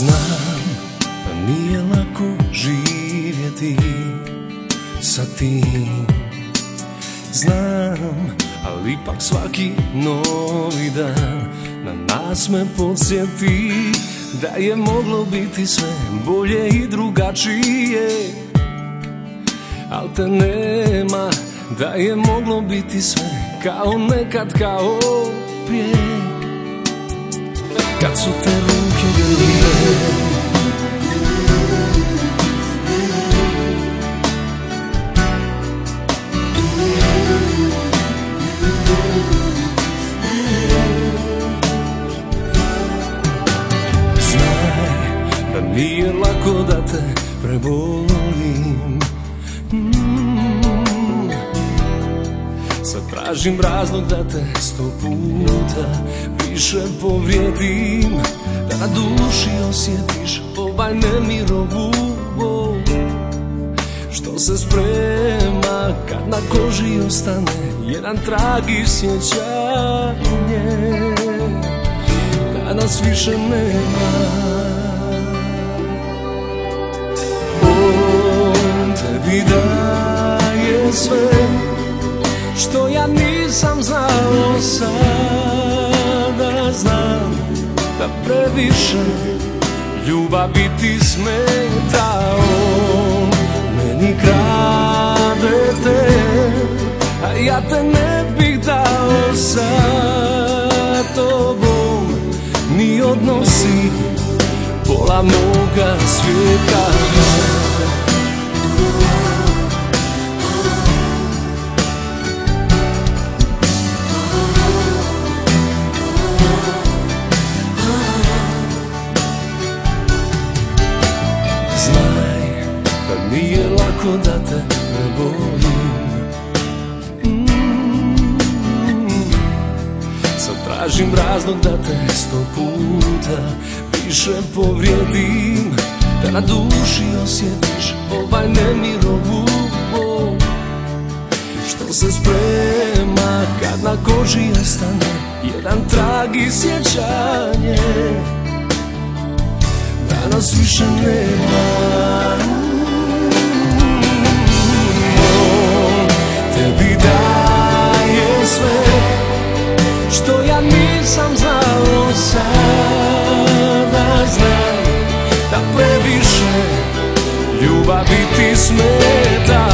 Znam da nije lako živjeti sa tim. Znam, ali ipak svaki novi dan na nas me podsjeti da je moglo biti sve bolje i drugačije. Al te nema, da je moglo biti sve kao nekad, kao prije, kad su te ruke grlile. Znaj da nije lako da te prebolim. Sad tražim razlog da te 100 puta više povrijedim, da na duši osjetiš ovaj nemir, ovu bol što se sprema kad na koži ostane jedan trag i sjećanje da nas više nema. On tebi daje sve što ja nisam znao, sada znam da previše ljubavi ti smeta. On meni krade te, a ja te ne bih dao sa tobom. Mi odnosi pola moga svijeta. Znaj da nije lako da te prebolim. Sad tražim razlog da te 100 puta više povrijedim, da na duši osjetiš ovaj nemir, ovu bol što se sprema kad na koži ostane jedan trag i sjećanje da nas više nema. On tebi daje sve što ja nisam znao, sada znam da previše ljubavi ti smeta.